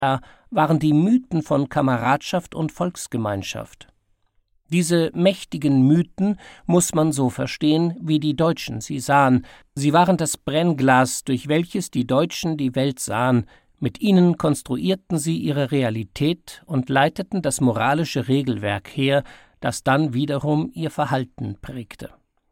waren die Mythen von Kameradschaft und Volksgemeinschaft. Diese mächtigen Mythen muss man so verstehen, wie die Deutschen sie sahen. Sie waren das Brennglas, durch welches die Deutschen die Welt sahen. Mit ihnen konstruierten sie ihre Realität und leiteten das moralische Regelwerk her, das dann wiederum ihr Verhalten prägte.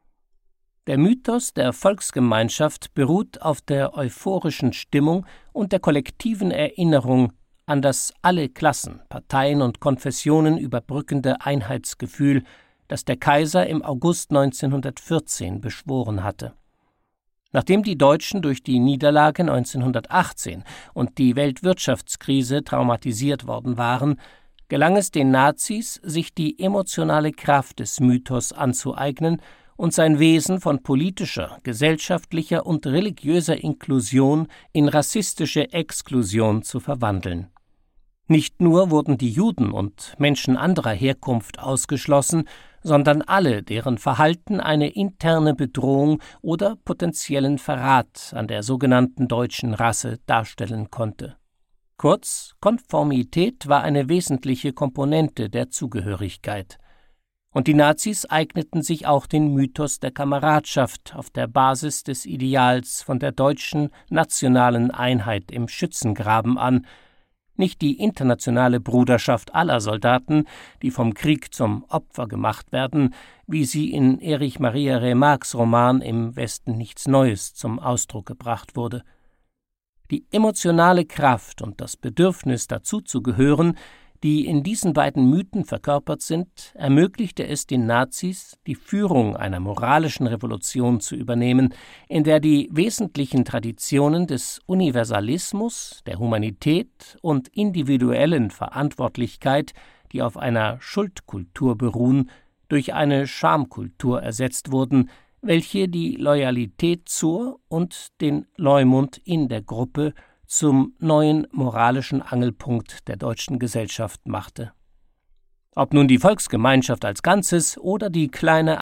Der Mythos der Volksgemeinschaft beruht auf der euphorischen Stimmung und der kollektiven Erinnerung an das alle Klassen, Parteien und Konfessionen überbrückende Einheitsgefühl, das der Kaiser im August 1914 beschworen hatte. Nachdem die Deutschen durch die Niederlage 1918 und die Weltwirtschaftskrise traumatisiert worden waren, gelang es den Nazis, sich die emotionale Kraft des Mythos anzueignen und sein Wesen von politischer, gesellschaftlicher und religiöser Inklusion in rassistische Exklusion zu verwandeln. Nicht nur wurden die Juden und Menschen anderer Herkunft ausgeschlossen, sondern alle, deren Verhalten eine interne Bedrohung oder potenziellen Verrat an der sogenannten deutschen Rasse darstellen konnte. Kurz, Konformität war eine wesentliche Komponente der Zugehörigkeit. Und die Nazis eigneten sich auch den Mythos der Kameradschaft auf der Basis des Ideals von der deutschen nationalen Einheit im Schützengraben an, nicht die internationale Bruderschaft aller Soldaten, die vom Krieg zum Opfer gemacht werden, wie sie in Erich Maria Remarques Roman Im Westen nichts Neues zum Ausdruck gebracht wurde. Die emotionale Kraft und das Bedürfnis, dazuzugehören, die in diesen beiden Mythen verkörpert sind, ermöglichte es den Nazis, die Führung einer moralischen Revolution zu übernehmen, in der die wesentlichen Traditionen des Universalismus, der Humanität und individuellen Verantwortlichkeit, die auf einer Schuldkultur beruhen, durch eine Schamkultur ersetzt wurden, welche die Loyalität zur und den Leumund in der Gruppe zum neuen moralischen Angelpunkt der deutschen Gesellschaft machte. Ob nun die Volksgemeinschaft als Ganzes oder die kleine